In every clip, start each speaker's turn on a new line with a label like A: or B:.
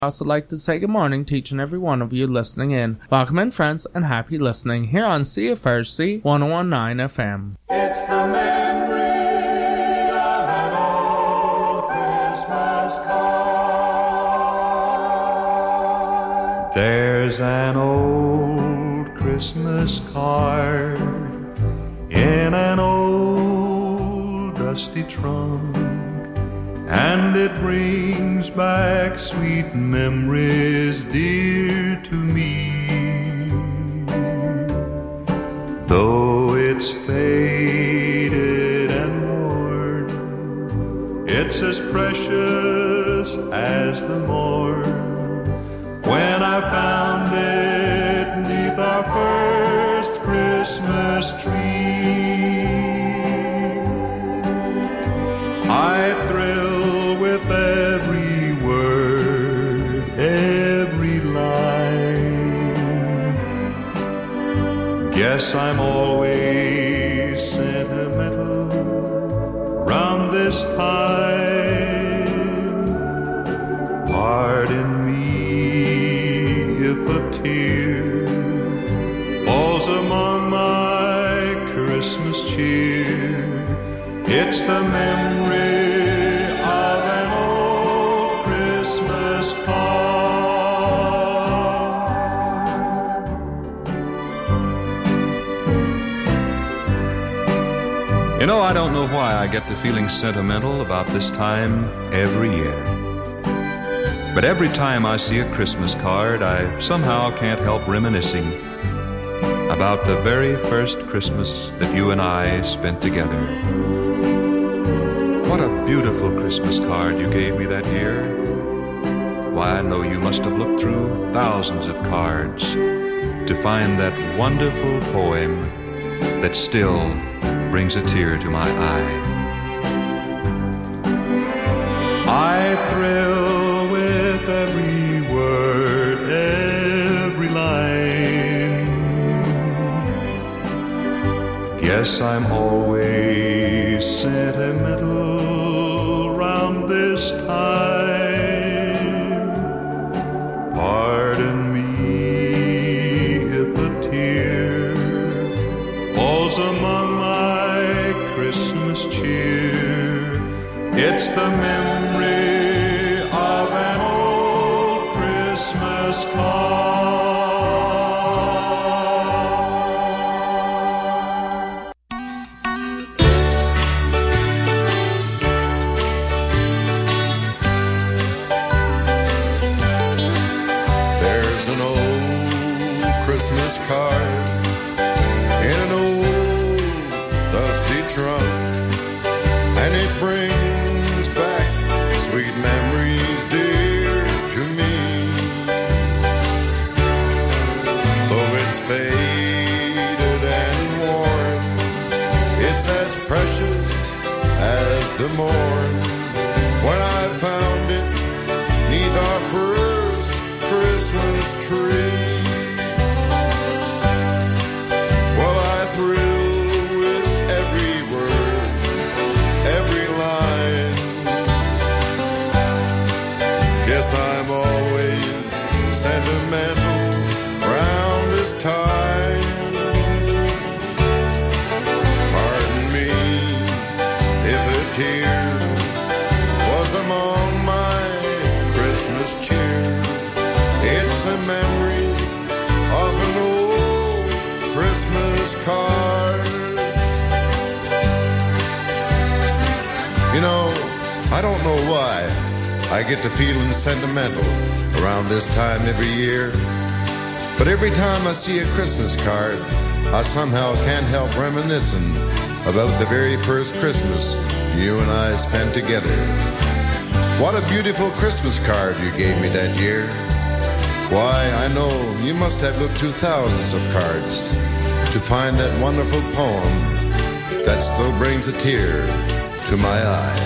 A: I also like to say good morning to each and every one of you listening in. Welcome in, friends, and happy listening here on CFRC 1019 FM.
B: It's the memory of an old Christmas card.
C: There's an old Christmas card in an old dusty trunk, and it brings back sweet memories dear to me. Though it's faded and worn, it's as precious as the morn when I found it 'neath our first Christmas tree. I thrill with every word, every line. Guess I'm always sentimental round this time. Pardon me if a tear falls among my Christmas cheer. It's the memory of an old Christmas card. You know, I don't know why I get to feeling sentimental about this time every year. But every time I see a Christmas card, I somehow can't help reminiscing about the very first Christmas that you and I spent together. What a beautiful Christmas card you gave me that year. Why, I know you must have looked through thousands of cards to find that wonderful poem that still brings a tear to my eye. I thrill with every word, every line. Guess I'm always sentimental round this time. Pardon me if a tear falls among my Christmas cheer. It's the memory of an old Christmas card.
D: Christmas card in an old dusty trunk, and it brings back sweet memories dear to me. Though it's faded and worn, it's as precious as the morn when I found it 'neath our first Christmas tree. I'm always sentimental round this time. Pardon me if a tear was among my Christmas cheer. It's a memory of an old Christmas card. You know, I don't know why I get to feeling sentimental around this time every year. But every time I see a Christmas card, I somehow can't help reminiscing about the very first Christmas you and I spent together. What a beautiful Christmas card you gave me that year. Why, I know you must have looked through thousands of cards to find that wonderful poem that still brings a tear to my eye.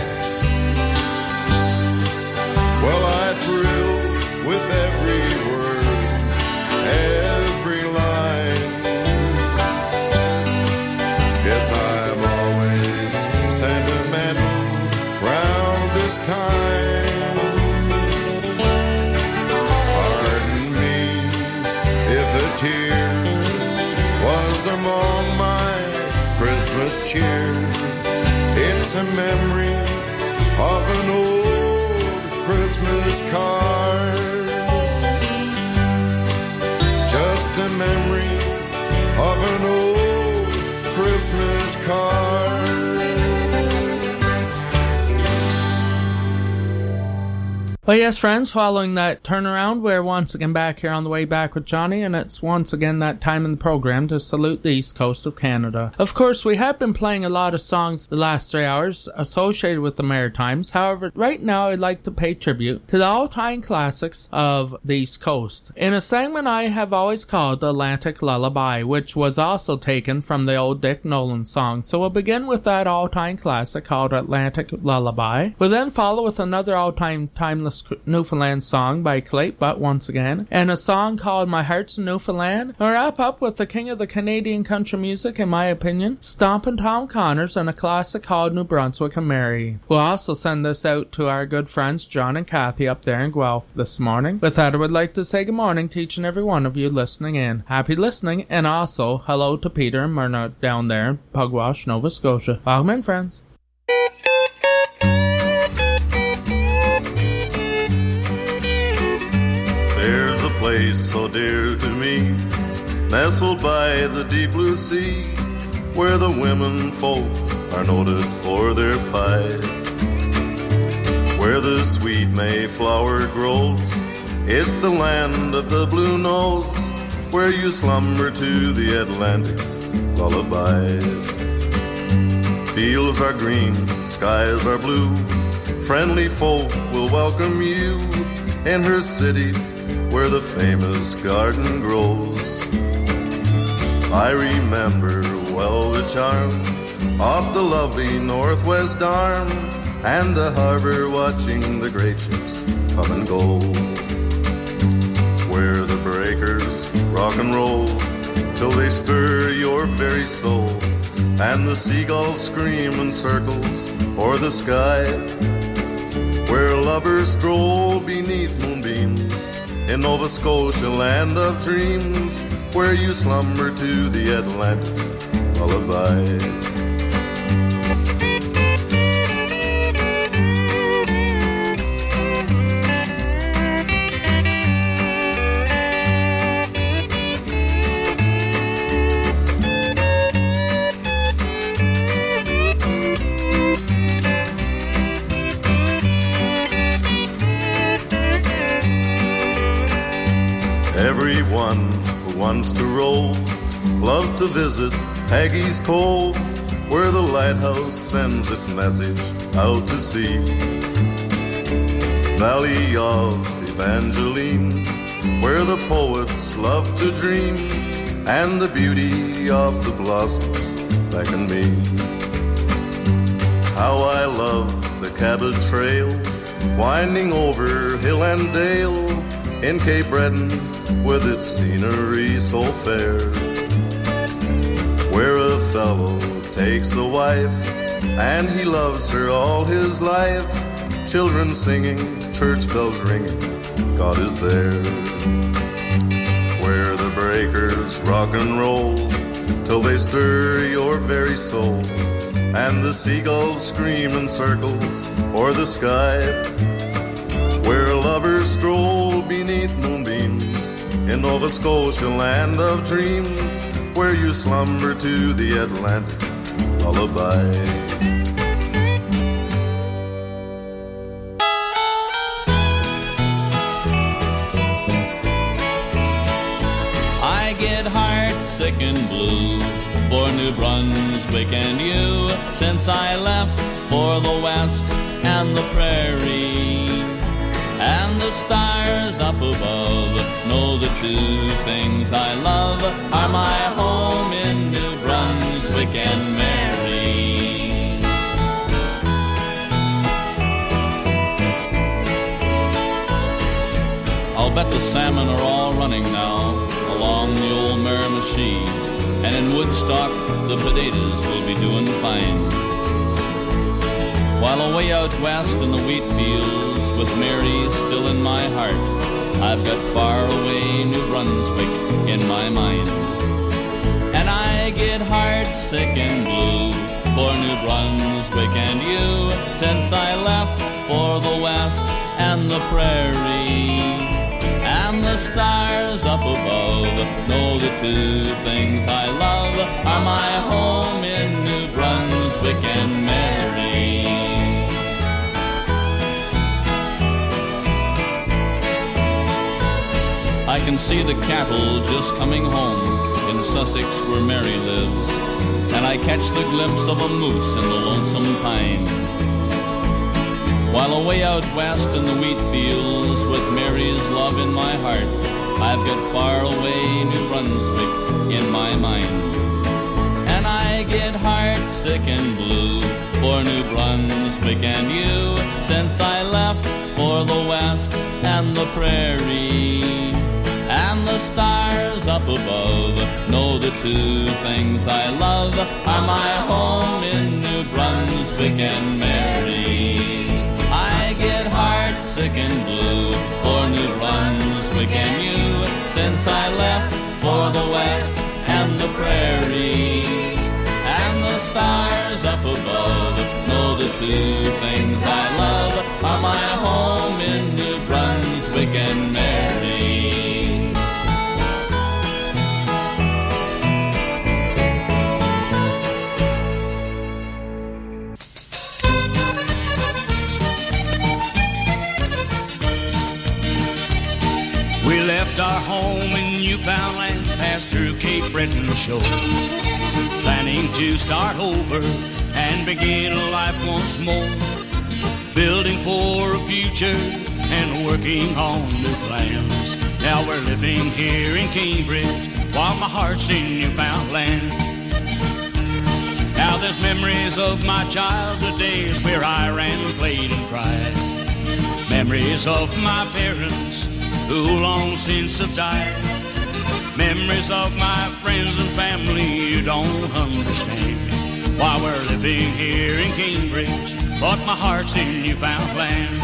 D: Well, I thrill with every word, every line. Yes, I'm always sentimental round this time. Christmas cheer. It's a memory of an old Christmas card. Just a memory of an old Christmas card.
A: Well, yes, friends, following that turnaround, we're once again back here on the way back with Johnny, and it's once again that time in the program to salute the East Coast of Canada. Of course, we have been playing a lot of songs the last 3 hours associated with the Maritimes. However, right now I'd like to pay tribute to the all-time classics of the East Coast, in a segment I have always called the Atlantic Lullaby, which was also taken from the old Dick Nolan song. So we'll begin with that all-time classic called Atlantic Lullaby. We'll then follow with another all-time timeless Newfoundland song by Clayton Butt once again, and a song called My Heart's in Newfoundland. We'll wrap up with the king of the Canadian country music, in my opinion, Stompin' Tom Connors, and a classic called New Brunswick and Mary. We'll also send this out to our good friends John and Kathy up there in Guelph this morning. With that, I would like to say good morning to each and every one of you listening in. Happy listening, and also hello to Peter and Myrna down there in Pugwash, Nova Scotia. Welcome in, friends.
E: There's a place so dear to me, nestled by the deep blue sea, where the women folk are noted for their pie, where the sweet Mayflower grows. It's the land of the blue nose, where you slumber to the Atlantic lullaby. Fields are green, skies are blue, friendly folk will welcome you in her city, where the famous garden grows. I remember well the charm of the lovely Northwest Arm, and the harbor watching the great ships come and go, where the breakers rock and roll till they stir your very soul, and the seagulls scream in circles o'er the sky, where lovers stroll beneath moonbeams in Nova Scotia, land of dreams, where you slumber to the Atlantic lullaby. Everyone who wants to roll loves to visit Haggie's Cove, where the lighthouse sends its message out to sea. Valley of Evangeline, where the poets love to dream, and the beauty of the blossoms beckon me. How I love the Cabot Trail, winding over hill and dale, in Cape Breton with its scenery so fair, where a fellow takes a wife and he loves her all his life, children singing, church bells ringing, God is there, where the breakers rock and roll till they stir your very soul, and the seagulls scream in circles o'er the sky, where lovers stroll beneath moonbeams in Nova Scotia, land of dreams, where you slumber to the Atlantic lullaby.
F: I get heartsick and blue for New Brunswick and you, since I left for the west and the prairie. And the stars up above know the two things I love are my home in New Brunswick and Mary. I'll bet the salmon are all running now along the old Miramichi, and in Woodstock the potatoes will be doing fine. While away out west in the wheat fields, with Mary still in my heart, I've got far away New Brunswick in my mind. And I get heartsick and blue for New Brunswick and you, since I left for the west and the prairie. And the stars up above know the two things I love are my home in New Brunswick and Mary. I can see the cattle just coming home in Sussex where Mary lives, and I catch the glimpse of a moose in the lonesome pine. While away out west in the wheat fields with Mary's love in my heart, I've got far away New Brunswick in my mind. And I get heart sick and blue for New Brunswick and you, since I left for the west and the prairie. And the stars up above know the two things I love are my home in New Brunswick and Mary. I get heart sick and blue for New Brunswick and you, since I left for the west and the prairie. And the stars up above know the two things I love are my home in New Brunswick and Mary.
G: We left our home in Newfoundland, passed through Cape Breton shore, planning to start over and begin a life once more, building for a future and working on new plans. Now we're living here in Cambridge while my heart's in Newfoundland. Now there's memories of my childhood days where I ran, played and cried, memories of my parents who long since have died, memories of my friends and family you don't understand. While we're living here in Cambridge, but my heart's in Newfoundland.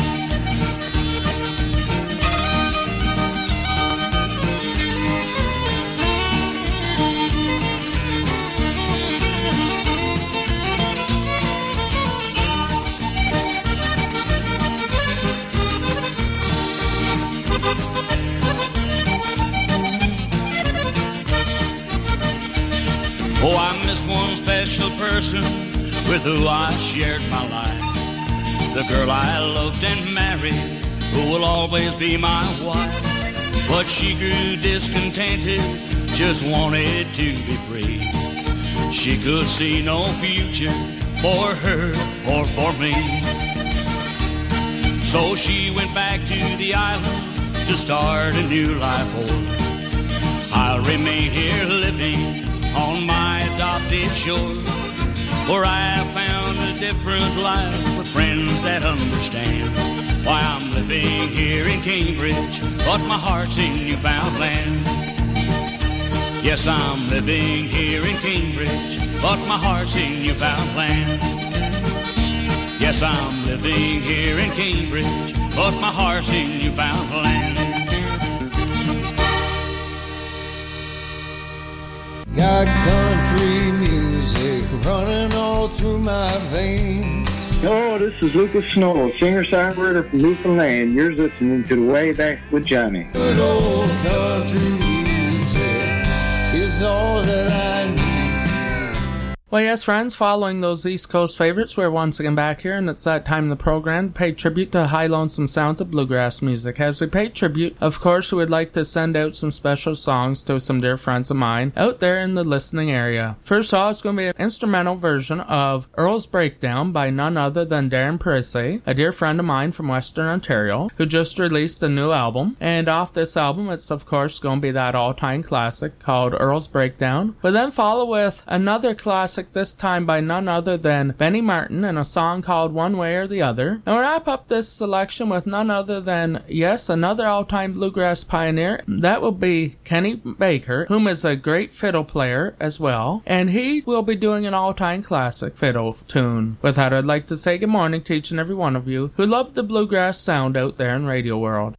G: Oh, I miss one special person with who I shared my life, the girl I loved and married, who will always be my wife. But she grew discontented, just wanted to be free. She could see no future for her or for me. So she went back to the island to start a new life over. I'll remain here living on my adopted shore, where I have found a different life with friends that understand why I'm living here in Cambridge, but my heart's in Newfoundland. Yes, I'm living here in Cambridge, but my heart's in Newfoundland. Yes, I'm living here in Cambridge, but my heart's in Newfoundland.
H: Got country music running all through my veins.
I: Hello, this is Lucas Snow, singer-songwriter from Newfoundland. You're listening to The Way Back with Johnny.
H: Good old country music is all that I need.
A: Well, yes, friends, following those East Coast favorites, we're once again back here, and it's that time in the program to pay tribute to high lonesome sounds of bluegrass music. As we pay tribute, of course, we would like to send out some special songs to some dear friends of mine out there in the listening area. First off, it's going to be an instrumental version of Earl's Breakdown by none other than Darren Parisi, a dear friend of mine from Western Ontario, who just released a new album. And off this album, it's of course going to be that all-time classic called Earl's Breakdown. We'll then follow with another classic, this time by none other than Benny Martin, and a song called One Way or the Other. And we'll wrap up this selection with none other than, yes, another all-time bluegrass pioneer. That will be Kenny Baker, whom is a great fiddle player as well, and he will be doing an all-time classic fiddle tune. With that, I'd like to say good morning to each and every one of you who love the bluegrass sound out there in radio world.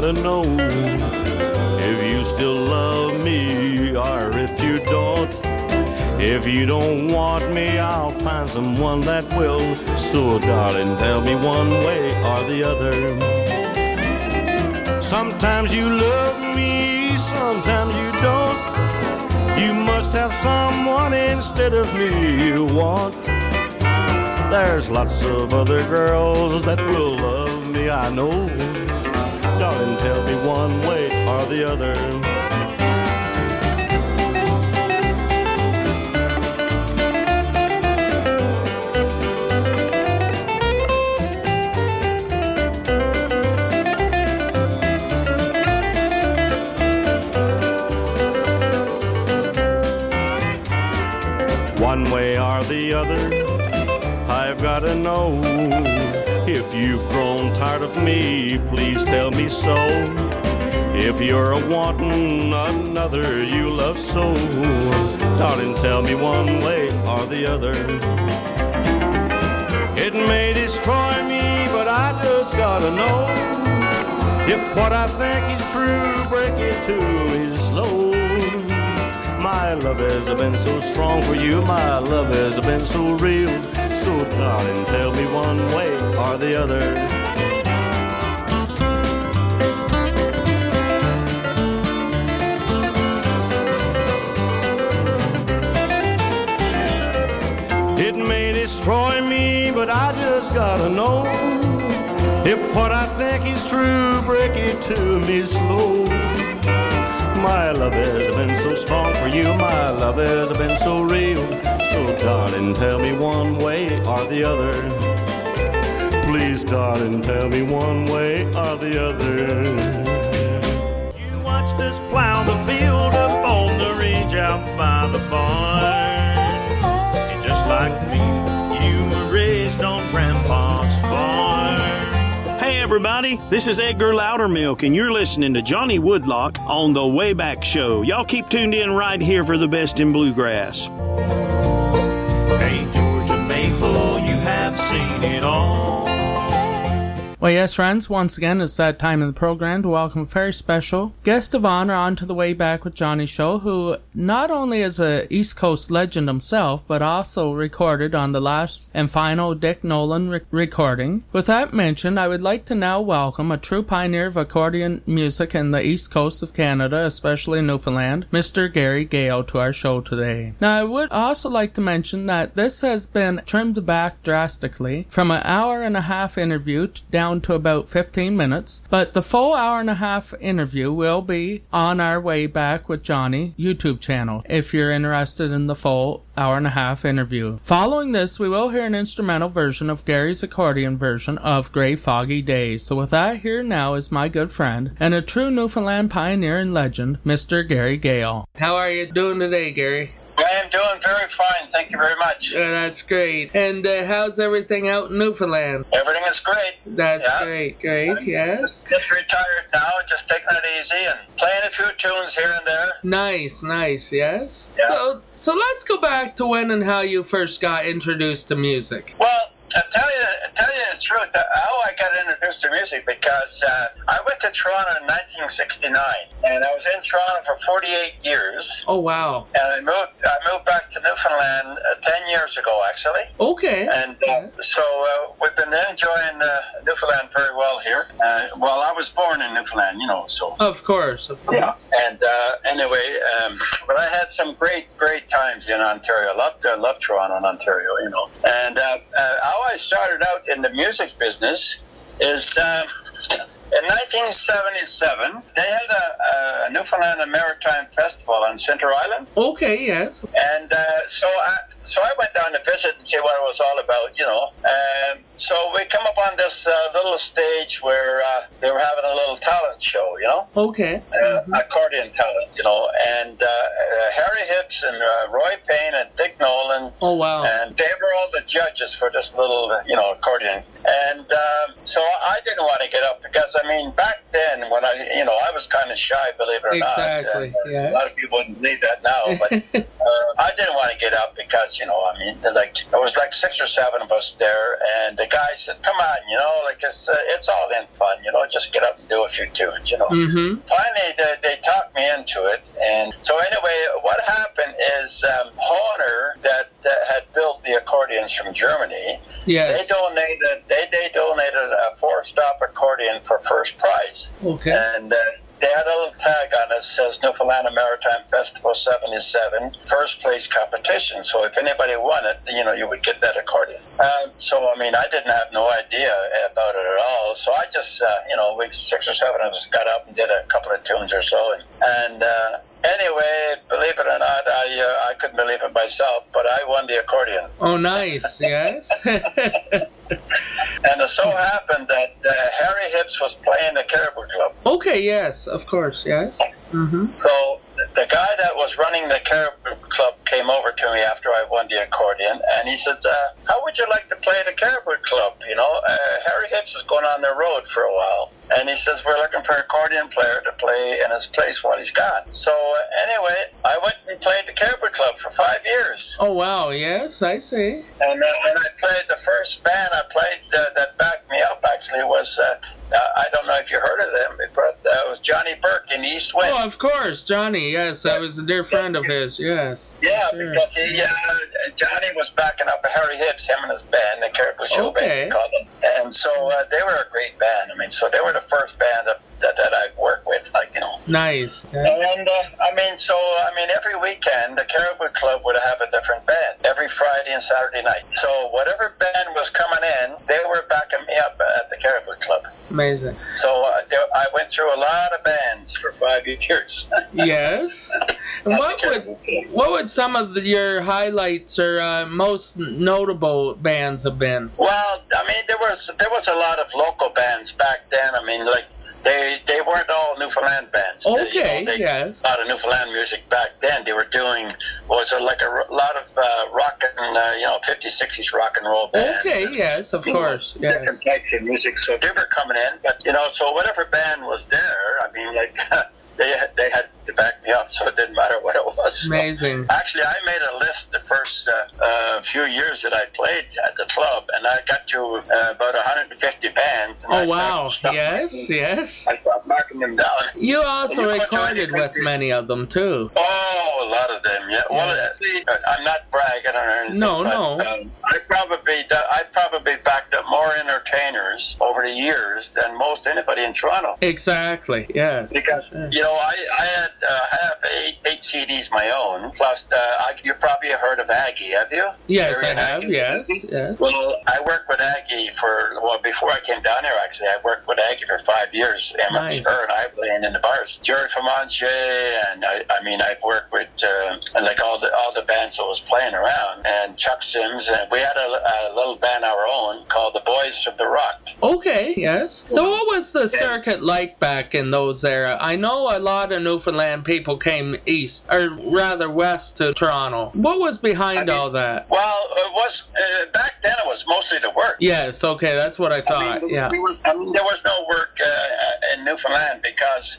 G: gotta know if you still love me or if you don't. If you don't want me, I'll find someone that will. So darling, tell me one way or the other. Sometimes you love me, sometimes you don't. You must have someone instead of me you want. There's lots of other girls that will love me, I know. Darling, tell me one way or the other. One way or the other, I've gotta know. If you've grown tired of me, please tell me so. If you're a-wantin' another you love so, darling, tell me one way or the other. It may destroy me, but I just gotta know. If what I think is true, break it to me slow. My love has been so strong for you, my love has been so real. So darling, tell me one way or the other. It may destroy me, but I just gotta know. If what I think is true, break it to me slow. My love has been so strong for you, my love has been so real. So darling, tell me one way or the other. Please, darling, tell me one way or the other.
J: You watched us plow the field up on the ridge out by the barn. And just like me, you were raised on Grandpa's farm.
K: Hey everybody, this is Edgar Loudermilk, and you're listening to Johnny Woodlock on The Wayback Show. Y'all keep tuned in right here for the best in bluegrass.
J: Hey Georgia Maple, you have seen it all.
A: Well, yes, friends, once again, it's that time in the program to welcome a very special guest of honor onto the Way Back with Johnny show, who not only is a East Coast legend himself, but also recorded on the last and final Dick Nolan recording. With that mentioned, I would like to now welcome a true pioneer of accordion music in the East Coast of Canada, especially Newfoundland, Mr. Gary Gale, to our show today. Now, I would also like to mention that this has been trimmed back drastically from an hour-and-a-half interview down to about 15 minutes, but the full hour-and-a-half interview will be on our Way Back with Johnny YouTube channel if you're interested in the full hour-and-a-half interview. Following this, we will hear an instrumental version of Gary's accordion version of Grey Foggy Day. So with that, here now is my good friend and a true Newfoundland pioneer and legend, Mr. Gary Gale. How are you doing today, Gary?
L: I am doing very fine, thank you very much.
A: That's great. And how's everything out in Newfoundland?
L: Everything is great.
A: That's great, yes.
L: Just retired now, just taking it easy and playing a few tunes here and there.
A: Nice, yes.
L: Yeah.
A: So let's go back to when and how you first got introduced to music.
L: Well, I'll tell you the truth, how I got introduced to music, because I went to Toronto in 1969, and I was in Toronto for 48 years.
A: Oh, wow.
L: And I moved back to Newfoundland 10 years ago, actually.
A: Okay.
L: And so we've been enjoying Newfoundland very well here. Well, I was born in Newfoundland, so.
A: Of course.
L: Yeah. And anyway, but I had some great times in Ontario. I loved Toronto and Ontario, And how I started out in the music business is in 1977, they had a Newfoundland and Maritime Festival on Centre Island.
A: Okay, yes.
L: And so I went down to visit and see what it was all about, So we come up on this little stage where they were having a little talent show,
A: Okay.
L: Accordion talent, And Harry Hips and Roy Payne and Dick Nolan.
A: Oh, wow.
L: And they were all the judges for this little, accordion. And so I didn't want to get up because, I mean, back then when I was kind of shy, believe it or
A: Exactly,
L: not.
A: yeah.
L: A lot of people wouldn't believe that now, but I didn't want to get up because, there was like 6 or 7 of us there, and the guy said, come on, it's all in fun, just get up and do a few tunes,
A: Mm-hmm.
L: Finally, they talked me into it, and so anyway, what happened is Hohner, that had built the accordions from Germany,
A: Yes.
L: they donated a 4-stop accordion for first prize.
A: Okay.
L: And they had a little tag on it that says Newfoundland Maritime Festival 77, first place competition. So if anybody won it, you would get that accordion. I didn't have no idea about it at all. So I just, we 6 or 7 of us got up and did a couple of tunes or so. And anyway, believe it or not, I couldn't believe it myself, but I won the accordion.
A: Oh, nice. Yes.
L: And it so happened that Harry Hips was playing the Caribou Club.
A: Okay, yes, of course, yes. Mm-hmm.
L: So the guy that was running the Caribou Club came over to me after I won the accordion, and he said, how would you like to play the Caribou Club? Harry Hips is going on the road for a while. And he says, we're looking for an accordion player to play in his place while he's gone. So anyway, I went and played the Caribou Club for 5 years.
A: Oh, wow, yes, I see.
L: And I played the first band I played that backed me up, actually, was... I don't know if you heard of them, but it was Johnny Burke in East Wind.
A: Oh, of course, Johnny, yes, I was a dear friend of his, yes.
L: Yeah,
A: sure.
L: Because Johnny was backing up Harry Hips, him and his band, the Caribou Show Band, called them. And so they were a great band. So they were the first band that I worked with,
A: Nice. Yeah.
L: And every weekend the Caribou Club would have a different band every Friday and Saturday night. So whatever band was coming in, they were backing me up at the Caribou Club.
A: Amazing.
L: So I went through a lot of bands for 5 years.
A: Yes. And what would some of your highlights or most notable bands have been?
L: Well, there was a lot of local bands back then. They weren't all Newfoundland bands.
A: Okay, yes.
L: A lot of Newfoundland music back then. They were doing a lot of rock and 50s, 60s rock and roll bands.
A: Okay, yes, of course. Yes.
L: Different types of music. So they were coming in, but so whatever band was there, they had to back me up, so it didn't matter what it was.
A: Amazing.
L: Actually, I made a list the first few years that I played at the club, and I got to about 150 bands.
A: Oh, wow. Yes, yes.
L: I stopped marking them down.
A: You also recorded with many of them, too.
L: Oh, a lot of them, yeah. Well, see, I'm not bragging or anything.
A: No.
L: I probably backed up more entertainers over the years than most anybody in Toronto.
A: Exactly, yes.
L: Because, I have eight CDs my own, plus you probably have heard of Aggie, have you?
A: Yes, I have, yes.
L: Well, I worked with Aggie before I came down here, actually, I worked with Aggie for 5 years.
A: Nice.
L: Her and I playing in the bars. Jerry Famanche, and I've worked with all the bands that was playing around, and Chuck Sims, and we had a little band of our own called the Boys of the Rock.
A: Okay, yes. So what was the circuit like back in those era? I know a lot of Newfoundland people came east, or rather west to Toronto. What was behind all that?
L: Well, it was back then it was mostly the work.
A: Yes, okay, that's what I thought, yeah.
L: There was no work in Newfoundland because,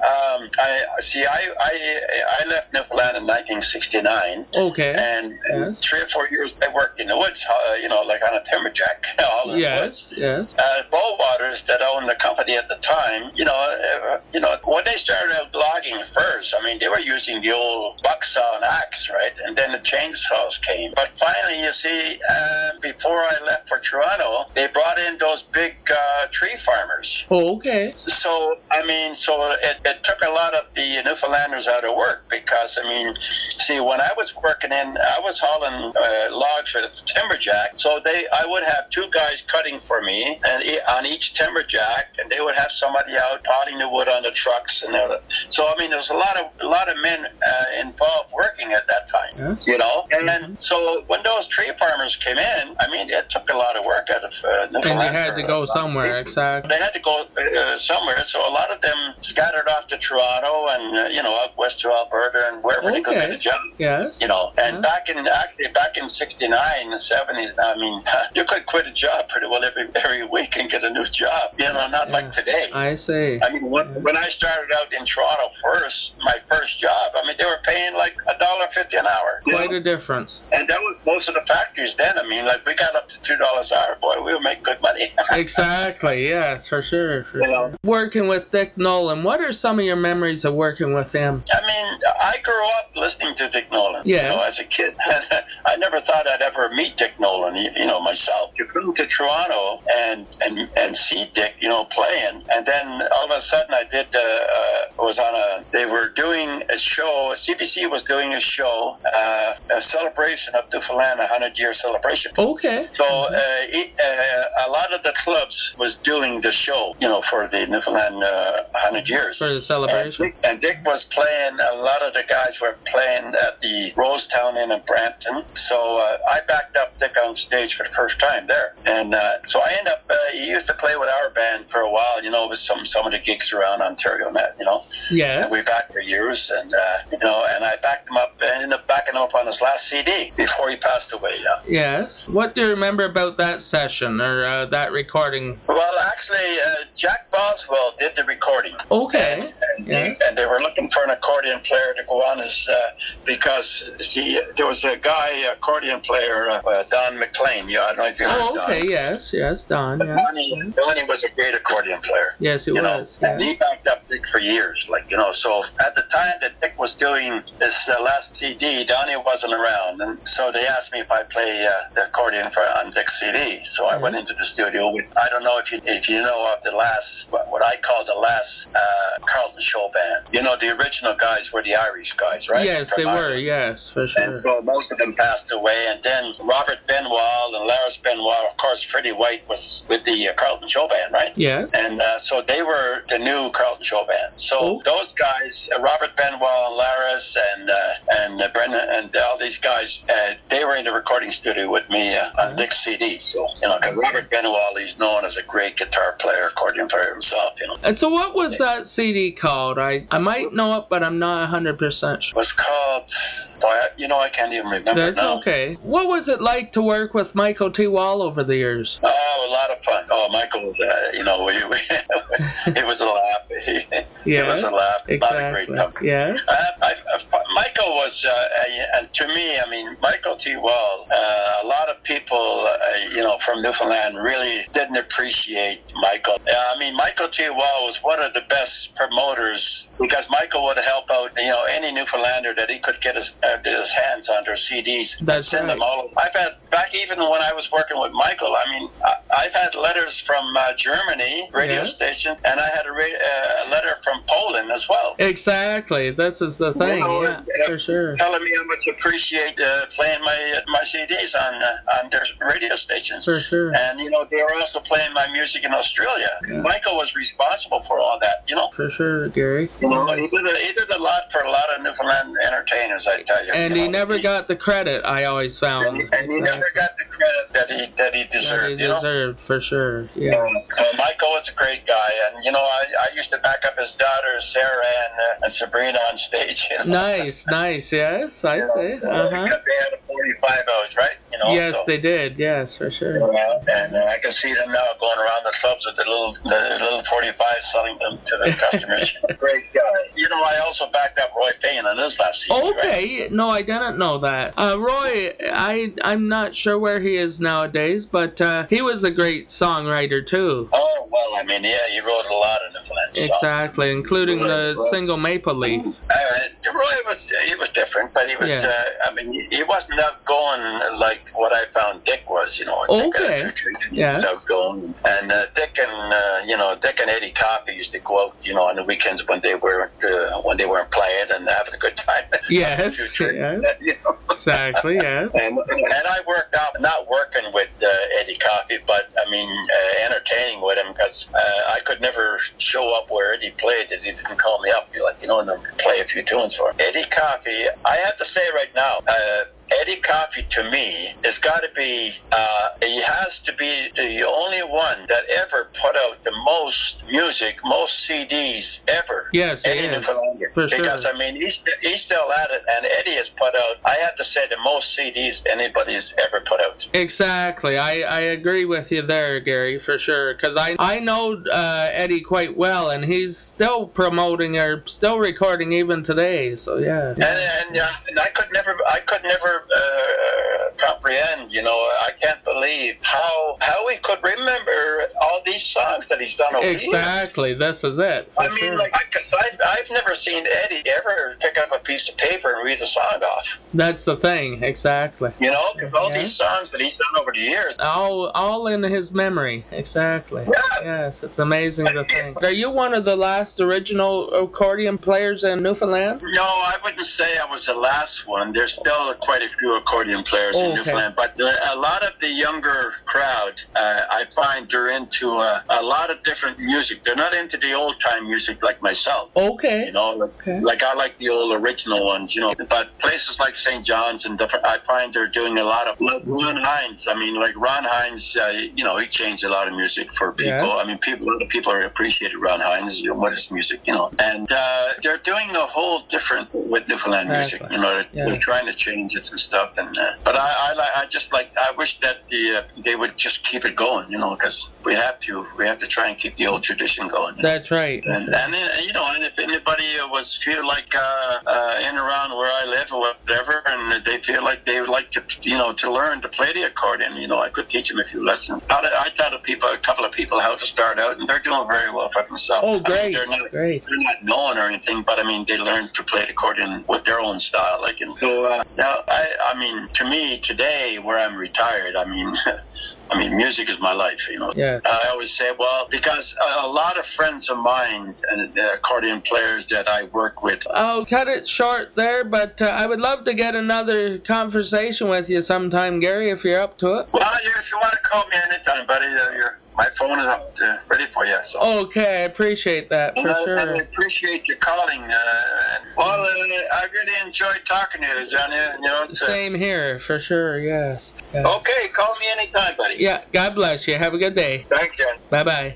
L: I left Newfoundland in 1969.
A: Okay.
L: And 3 or 4 years I worked in the woods, like on a timberjack, all in the woods.
A: Yes.
L: Bowwaters, that owned the company at the time, when they started out logging first, they were using the old bucksaw and axe, right? And then the chainsaws came. But finally, you see, before I left for Toronto, they brought in those big tree farmers.
A: Oh, okay.
L: So, it took a lot of the Newfoundlanders out of work because, when I was working I was hauling logs with a timberjack. So I would have 2 guys cutting for me and on each timberjack, and they would have somebody out piling the wood on the trucks and everything. So, there was a lot of men involved working at that time, And then, so when those tree farmers came in, it took a lot of work out of Newfoundland.
A: And they had to go somewhere, exactly.
L: They had to go somewhere, so a lot of them scattered off to Toronto and, out west to Alberta and wherever they could get a job.
A: Yes. Yes.
L: You know, and back in 69, the 70s, I mean, you could quit a job pretty well every week and get a new job. You know, not like today.
A: I see.
L: I mean, when I started out in Toronto my first job, I mean, they were paying like $1.50 an hour.
A: Quite a difference.
L: And that was most of the factories then. I mean, like we got up to $2 an hour. Boy, we would make good money.
A: Exactly. Yes, for sure.
L: Know.
A: Working with Dick Nolan, what are some of your memories of working with him?
L: I mean, I grew up listening to Dick Nolan.
A: Yeah.
L: You know, as a kid, I never thought I'd ever meet Dick Nolan. You know, myself. To come to Toronto and see Dick, you know, playing, and then all of a sudden I did. They were doing a show. CBC was doing a show, a celebration of Newfoundland, 100-year celebration.
A: Okay.
L: So a lot of the clubs was doing the show, you know, for the Newfoundland 100 years.
A: For the celebration.
L: And Dick was playing, a lot of the guys were playing at the Rosetown Inn in Brampton. So I backed up Dick on stage for the first time there. And so I ended up, he used to play with our band for a while, you know, with some of the gigs around Ontario Net, you know.
A: Yeah.
L: And we backed for years, and, you know, and I backed him up, and ended up backing him up on his last CD before he passed away, yeah.
A: Yes. What do you remember about that session, or that recording?
L: Well, actually, Jack Boswell did the recording.
A: Okay.
L: And they were looking for an accordion player to go on his, because, see, there was a guy, accordion player, Don McLean. Yeah, I don't know if you heard Don.
A: Okay, yes, Don, yeah.
L: Donnie was a great accordion player.
A: Yes, he was.
L: Yeah. And he backed up Dick for years, like, you know, so at the time that Dick was doing this last CD, Donnie wasn't around, and so they asked me if I'd play the accordion on Dick's CD. So I went into the studio with, I don't know if you know of the last, what I call the last Carlton Show Band. You know, the original guys were the Irish guys, right?
A: Yes, they were, yes, for sure.
L: And so most of them passed away, and then Robert Benoit and Laris Benoit, of course, Freddie White was with the Carlton Show Band, right?
A: Yeah.
L: And so they were the new Carlton Show Band. So those guys, Robert Benoit and Laris and Brendan and all these guys, they were in the recording studio with me on Dick's CD. So, you know, 'cause Robert Benoit, he's known as a great guitar player, accordion player himself, you know.
A: And so what was that CD called? I might know it, but I'm not 100% sure.
L: It was called, you know, I can't even remember.
A: That's
L: now.
A: okay. What was it like to work with Michael T. Wall over the years?
L: Oh, a lot of fun. Oh, Michael, you know, it was a laugh. It was a laugh.
A: Exactly.
L: A lot of great company.
A: Yes.
L: Michael was, and to me, I mean, Michael T. Wall, a lot of people, you know, from Newfoundland really didn't appreciate Michael. I mean, Michael T. Wall was one of the best promoters because Michael would help out, you know, any Newfoundlander that he could get his hands on their CDs.
A: That's
L: send
A: right.
L: them all. I've had, back even when I was working with Michael, I mean, I've had letters from Germany, radio stations, and I had a letter from Poland as well.
A: Exactly. This is the thing,
L: you know,
A: for sure.
L: Telling me how much appreciate playing my CDs on their radio stations.
A: For sure.
L: And, you know, they were also playing my music in Australia. Yeah. Michael was responsible for all that, you know.
A: For sure, Gary.
L: You know, he did a lot for a lot of Newfoundland entertainers, I tell you.
A: And he never got the credit, I always found.
L: And he never got the credit that he deserved,
A: you know? For sure, yeah.
L: Michael was a great guy, and, you know, I used to back up his daughters, Sarah and Sabrina, on stage. You know?
A: Nice, yes, I see.
L: Because they had a 45 hours, right? You know,
A: yes, they did, yes, for sure.
L: And I can see them now going around the clubs with the little 45 selling them to the customers. Great guy. You know, I also backed up Roy Payne on his last CD.
A: Okay, right? No, I didn't know that. Roy, I'm not sure where he is nowadays, but he was a great songwriter too.
L: Oh, well, I mean, yeah, he wrote a lot of Newfoundland songs.
A: Exactly, including the single Maple Leaf.
L: Roy was different, but he was, I mean, he wasn't outgoing like what I found Dick was, you know.
A: Okay.
L: He was outgoing. And Dick and Eddie Coffey used to go out, you know, on the weekends when they weren't playing and having a good time.
A: Yes, exactly, yeah.
L: And I worked out, not working with Eddie Coffey, but, I mean, entertaining with him, because I could never show up where Eddie played that he didn't call me up, like, you know, and play a few tunes for him. Eddie Coffey, I have to say right now, Eddie Coffey, to me, has got to be, he has to be the only one that ever put out the most music, most CDs ever.
A: Yes,
L: Eddie
A: he is.
L: Newfoundlander.
A: For sure.
L: Because, I mean, he's still at it, and Eddie has put out, I have to say, the most CDs anybody has ever put out.
A: Exactly. I agree with you there, Gary, for sure. Because I know Eddie quite well, and he's still promoting or still recording even today. So yeah.
L: And I could never comprehend. You know, I can't believe how he could remember all these songs that he's done over the years.
A: Exactly. This is it.
L: I mean, because I've never seen Eddie ever pick up a piece of paper and read a song off.
A: That's the thing. Exactly.
L: You know, because all these songs that he's done over the years.
A: All in his memory. Exactly.
L: Yeah.
A: Yes, it's amazing to think. Are you one of the last original accordion players in Newfoundland?
L: No, I wouldn't say I was the last one. There's still quite a few accordion players in Newfoundland, but a lot of the younger crowd, I find they're into a lot of different music. They're not into the old-time music like myself.
A: Okay.
L: You know, like I like the old original ones, you know. But places like St. John's and different, I find they're doing a lot of, like Ron Hines. I mean, like Ron Hines, you know, he changed a lot of music for people. Yeah. I mean, a lot of people appreciated Ron Hines, you know, what his music, you know. And they're doing a whole different with Newfoundland music, you know. They're trying to change it and stuff. And but I just like, I wish that they would just keep it going, you know, because we have to try and keep the old tradition going.
A: That's right.
L: And you know, and if anybody feel like in around where I live or whatever, and they feel like they would like to, you know, to learn to play the accordion, you know, I could teach them a few lessons. I taught a couple of people how to start out, and they're doing very well for themselves.
A: Oh, great!
L: I mean, they're not known or anything, but I mean, they learned to play the accordion with their own style, like. And so now, I mean, to me today, where I'm retired, I mean, music is my life, you know.
A: Yeah.
L: I always say, well, because a lot of friends of mine, accordion players that I work with.
A: I'll cut it short there, but I would love to get another conversation with you sometime, Gary, if you're up to it.
L: Well, if you want to call me anytime, buddy, my phone is up ready for you. So.
A: Okay, I appreciate that, for sure.
L: I appreciate you calling. Well, I really enjoyed talking to you, Johnny. You know,
A: same here, for sure, yes.
L: Okay, call me anytime, buddy.
A: Yeah, God bless you. Have a good day.
L: Thank you.
A: Bye-bye.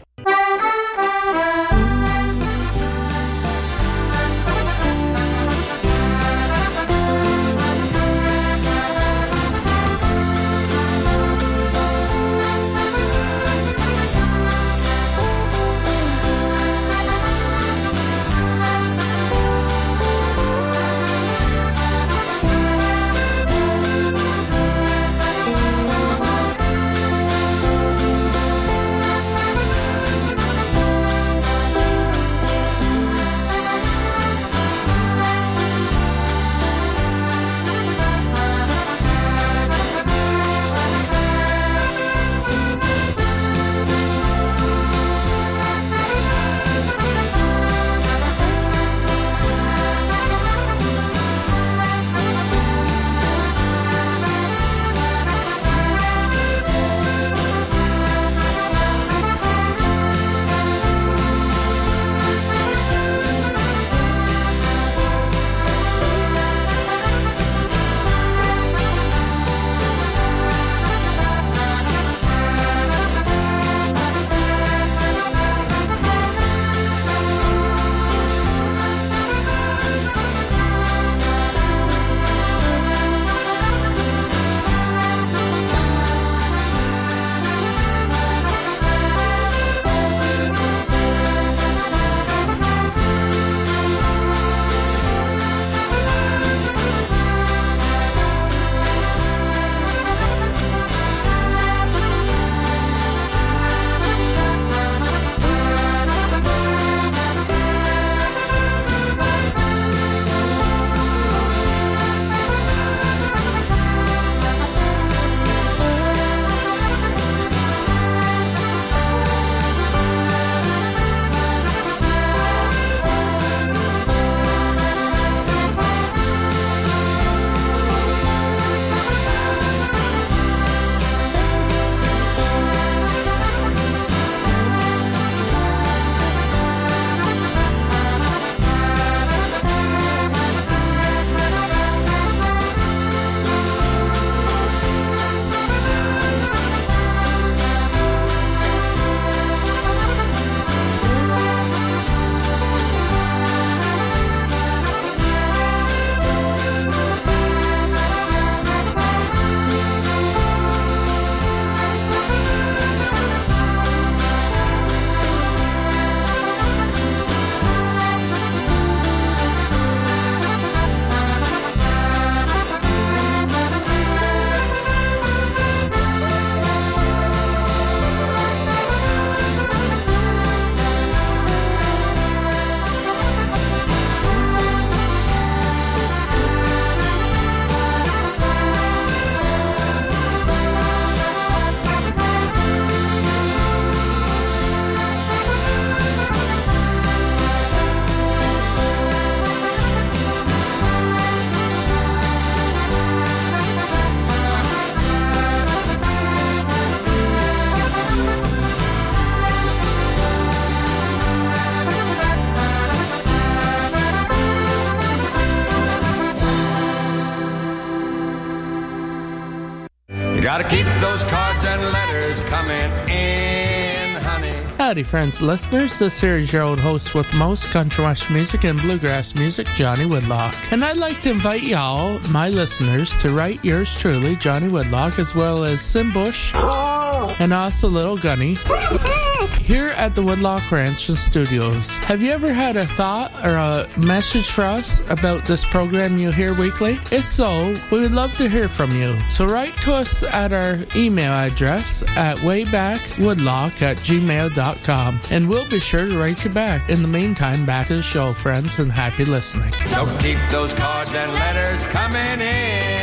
B: Gotta keep those cards and letters coming in, honey.
A: Howdy, friends and listeners. This here is your old host with most country western music and bluegrass music, Johnny Woodlock. And I'd like to invite y'all, my listeners, to write yours truly, Johnny Woodlock, as well as Sim Bush and also Little Gunny, here at the Woodlock Ranch and Studios. Have you ever had a thought or a message for us about this program you hear weekly? If so, we would love to hear from you. So write to us at our email address at waybackwoodlock@gmail.com, and we'll be sure to write you back. In the meantime, back to the show, friends, and happy listening.
B: So keep those cards and letters coming in.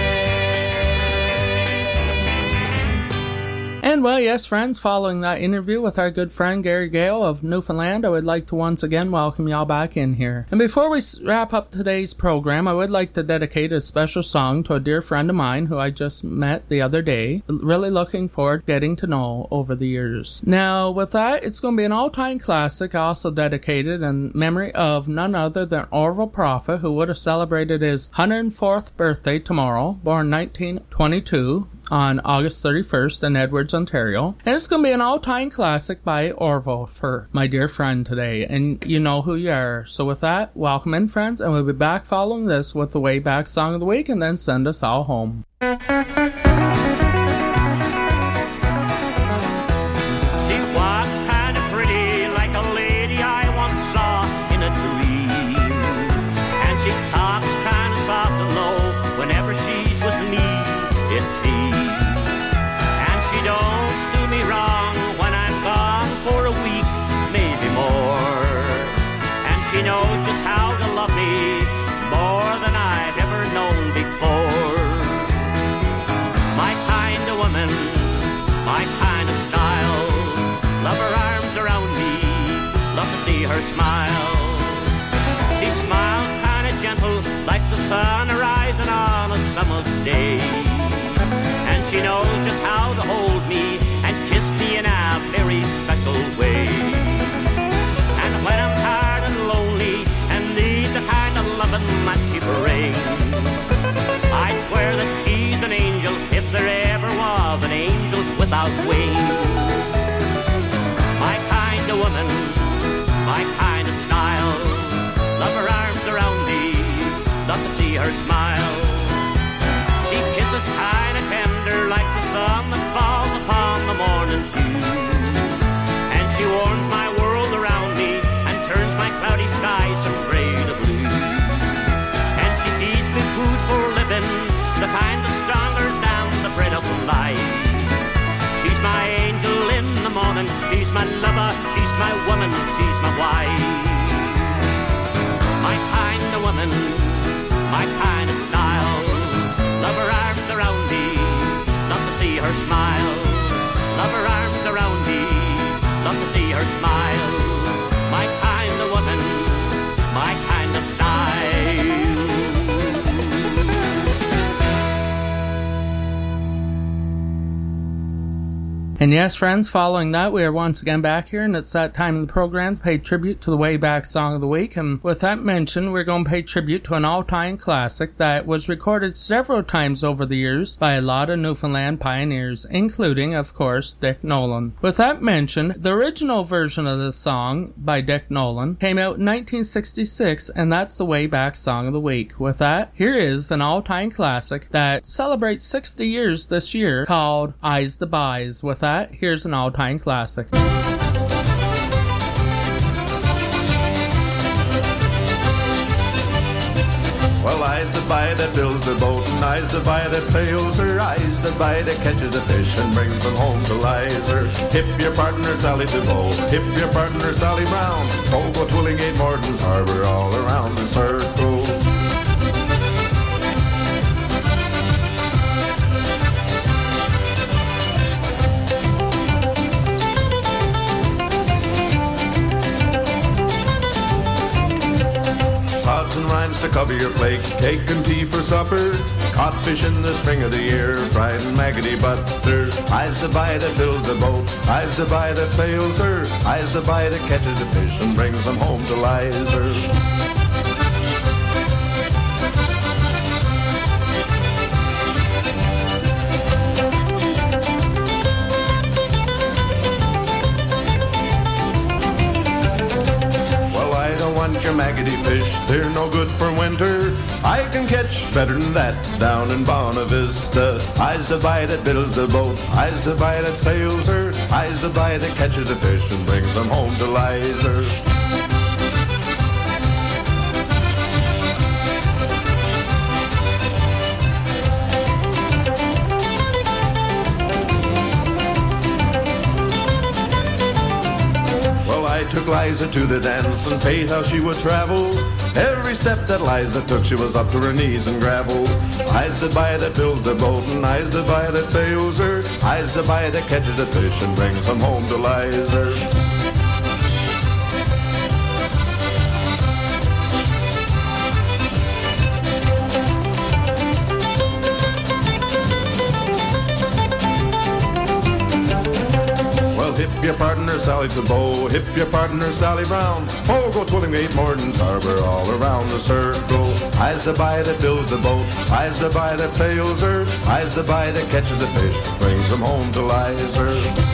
A: And well, yes, friends, following that interview with our good friend Gary Gale of Newfoundland, I would like to once again welcome y'all back in here. And before we wrap up today's program, I would like to dedicate a special song to a dear friend of mine who I just met the other day. Really looking forward to getting to know over the years. Now, with that, it's going to be an all-time classic, also dedicated in memory of none other than Orville Prophet, who would have celebrated his 104th birthday tomorrow, born 1922. On August 31st in Edwards, Ontario. And it's going to be an all-time classic by Orville for my dear friend today. And you know who you are. So with that, welcome in, friends. And we'll be back following this with the Way Back Song of the Week and then send us all home.
G: She walks kind of pretty like a lady I once saw in a dream. And she talks kind of soft and low whenever she's with me, it seems. And she don't do me wrong when I'm gone for a week, maybe more. And she knows just how to love me more than I've ever known before. My kind of woman, my kind of style. Love her arms around me, love to see her smile. She smiles kind of gentle like the sun rising on a summer's day. And she knows just how to hold me and kiss me in a very special way. And when I'm tired and lonely and need the kind of loving that she brings, I'd swear that she's an angel if there ever was an angel without wings. My kind of woman, my kind of style. Love her arms around me, love to see her smile. She kisses kind of tender like the sun that falls upon the morning dew. And she warms my world around me and turns my cloudy skies from gray to blue. And she feeds me food for living, the kind that's stronger than the bread of life. She's my angel in the morning, she's my lover, she's my woman, she's my wife. My kind of woman, my kind of style. Love her arms around me, love to see her smile. Love her arms around me, love to see her smile. My kind of woman, my kind of style.
A: And yes, friends, following that, we are once again back here, and it's that time in the program to pay tribute to the Way Back Song of the Week. And with that mentioned, we're going to pay tribute to an all-time classic that was recorded several times over the years by a lot of Newfoundland pioneers, including, of course, Dick Nolan. With that mentioned, the original version of this song by Dick Nolan came out in 1966, and that's the Way Back Song of the Week. With that, here is an all-time classic that celebrates 60 years this year called Eyes the Buys. With that, here's an all-time classic.
E: Well, eyes that buy that builds the boat, and eyes that buy that sails her, eyes that buy that catches the fish and brings them home to Lizer. Hip your partner Sally DeVoe, hip your partner Sally Brown, Togo, Twillingate, Morton's Harbor, all around the circle. Sods and rinds to cover your plate, cake and tea for supper, codfish in the spring of the year, fried in maggoty butter. Eyes to buy that builds the boat, eyes to buy that sails her, eyes to buy that catches the fish and brings them home to Lizer. raggedy fish, they're no good for winter. I can catch better than that down in Bonavista Vista. I's the boy that builds the boat, I's the boy that sails her, I's the boy that catches the fish and brings them home to Liza. Took Liza to the dance and paid how she would travel. Every step that Liza took, she was up to her knees in gravel. I's the boy that builds the boat and I's the boy that sails her, I's the boy that catches the fish and brings them home to Liza. Hip your partner Sally to bow, hip your partner Sally Brown. Oh, go twirling the 8 Morton's Harbor all around the circle. I's the boy that builds the boat, I's the boy that sails her, I's the boy that catches the fish, brings them home to Liza.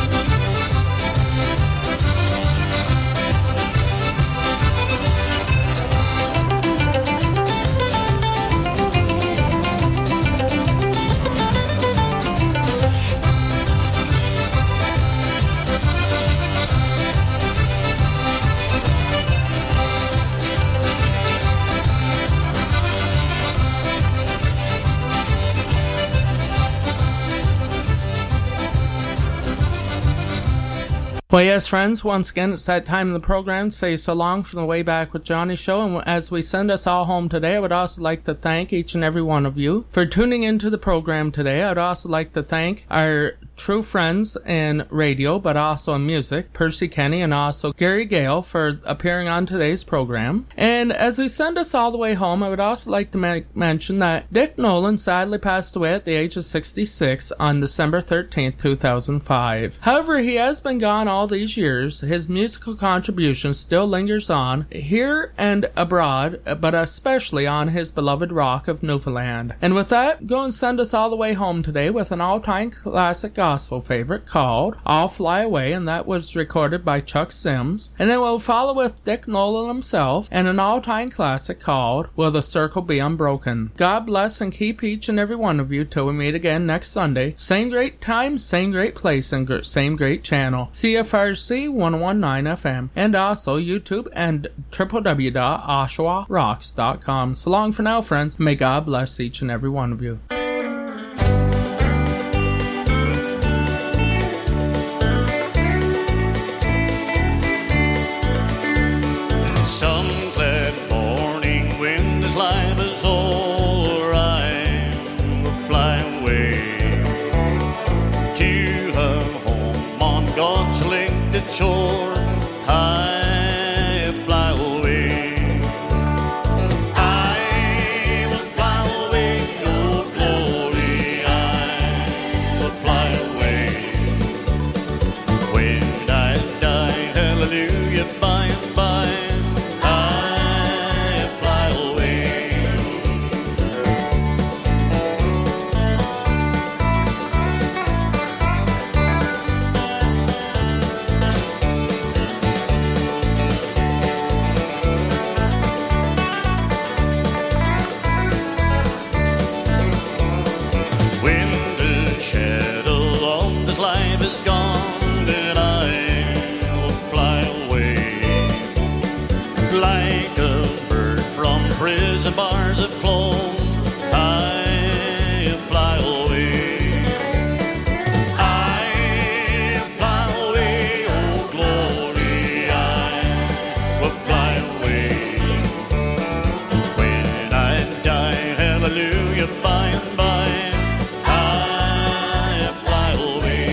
A: Well, yes, friends, once again, it's that time in the program to say so long from the Way Back with Johnny show. And as we send us all home today, I would also like to thank each and every one of you for tuning into the program today. I would also like to thank our true friends in radio, but also in music, Percy Kenny and also Gary Gale, for appearing on today's program. And as we send us all the way home, I would also like to mention that Dick Nolan sadly passed away at the age of 66 on December 13th, 2005. However, he has been gone all these years. His musical contribution still lingers on here and abroad, but especially on his beloved rock of Newfoundland. And with that, go and send us all the way home today with an all-time classic gospel favorite called I'll Fly Away, and that was recorded by Chuck Sims. And then we'll follow with Dick Nolan himself and an all-time classic called Will the Circle Be Unbroken. God bless and keep each and every one of you till we meet again next Sunday. Same great time, same great place, and same great channel. CFRC 119 FM, and also YouTube and www.oshawarocks.com. So long for now, friends. May God bless each and every one of you.
G: Some glad morning when this life is over, I will fly away to the home on God's selected shore. I fly away. I will fly away, oh glory, I will fly away. When I die, hallelujah, by and by, the bars have flown, I fly away. I fly away, oh glory, I will fly away. When I die, hallelujah, by and by, I fly away.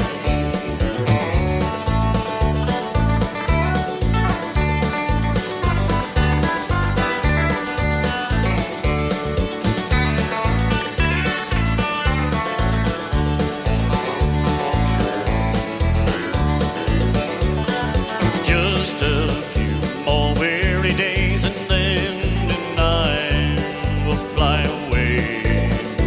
G: Just a few more weary days and then I will fly away.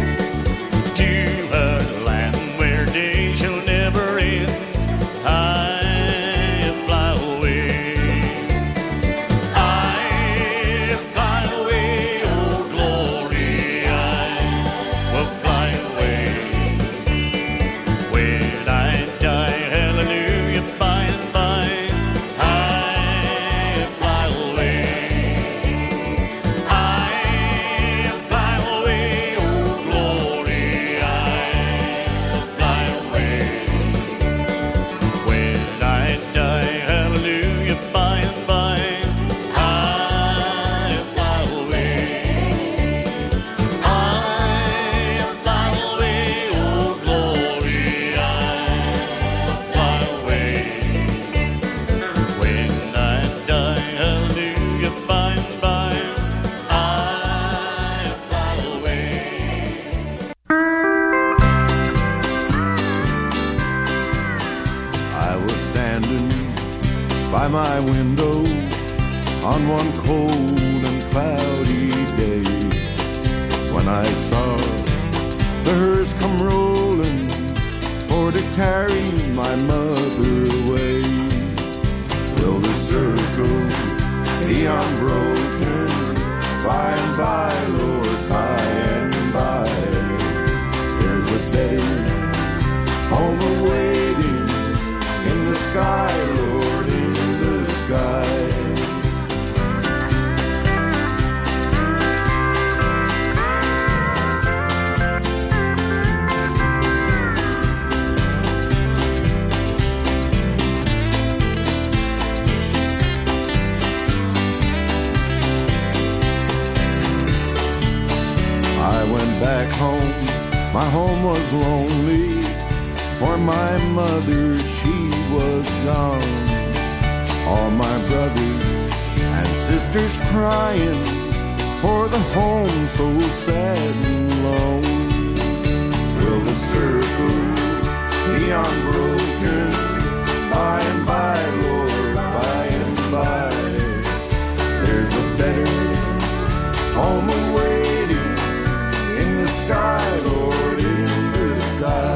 E: my window on one cold and cloudy day, when I saw the hearse come rolling for to carry my mother away. Will the circle be unbroken by and by, Lord, by and by? There's a better home awaiting in the sky, Lord, in the sky. Back home, my home was lonely, for my mother, she was gone. All my brothers and sisters crying for the home so sad and lone. Will the circle be unbroken by and by, Lord, by and by? There's a better home awaiting in the sky, Lord, in the sky.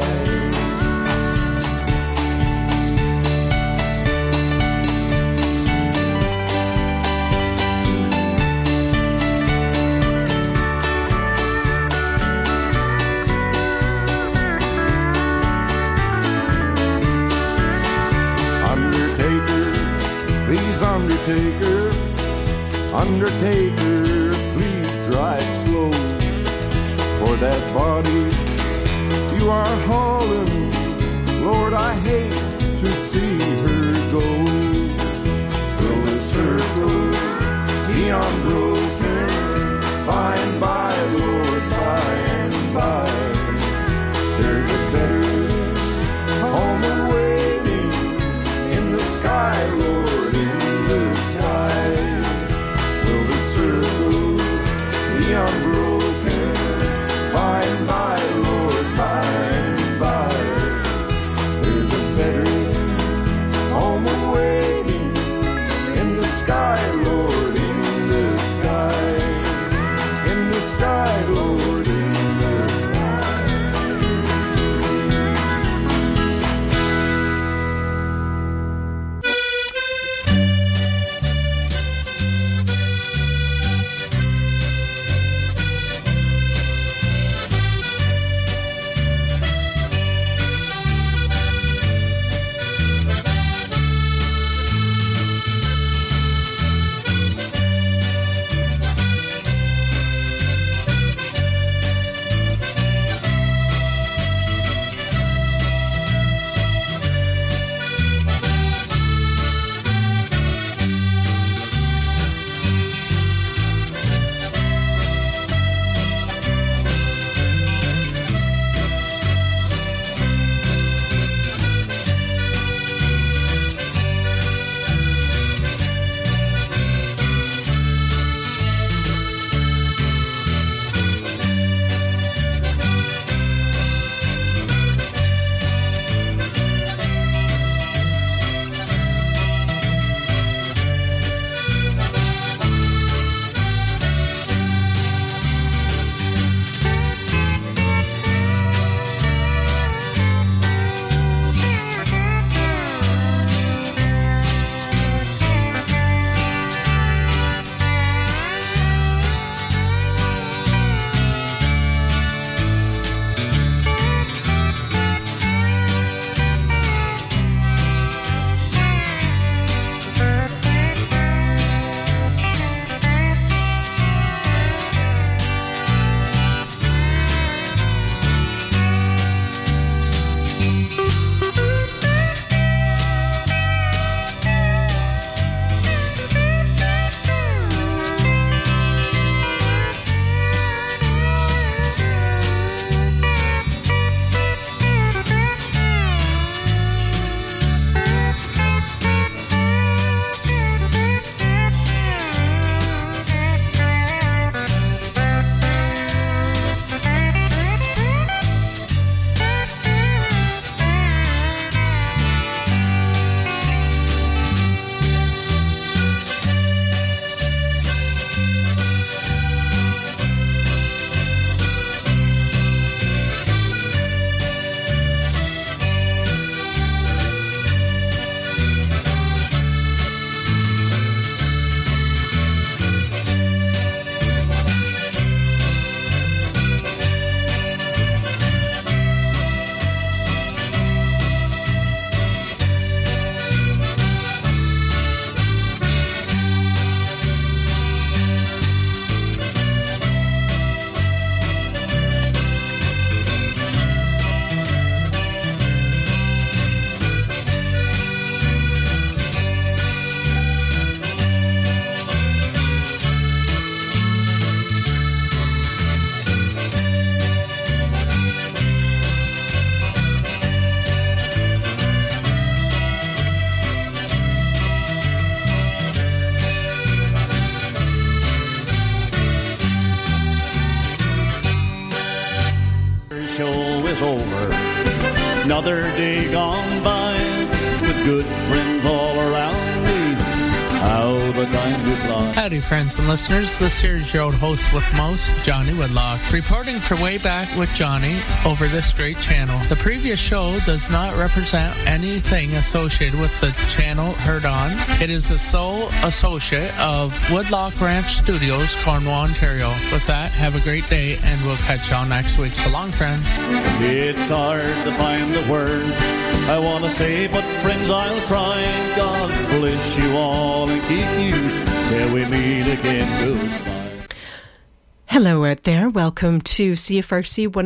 E: Undertaker, please, Undertaker, Undertaker, please drive slow. For that body you are hauling, Lord, I hate to see her go. Will the circle be unbroken by and by, Lord, by and by? There's a better home awaiting in the sky, Lord, in the sky. Will the circle be unbroken by and by, Lord, by and by? There's a better home awaiting in the sky, Lord, in the sky, in
G: is over. Another day gone by with good friends all around me. How the time goes fly.
A: Howdy, friends and listeners. This here is your old host with most, Johnny Woodlock, reporting for Way Back with Johnny over this great channel. The previous show does not represent anything associated with the channel heard on. It is the sole associate of Woodlock Ranch Studios, Cornwall, Ontario. With that, have a great day, and we'll catch y'all next week. So long, friends.
G: It's hard to find the words I want to say, but friends, I'll try. God bless you all and keep you till we meet again. Goodbye.
M: Hello out there. Welcome to CFRC 101.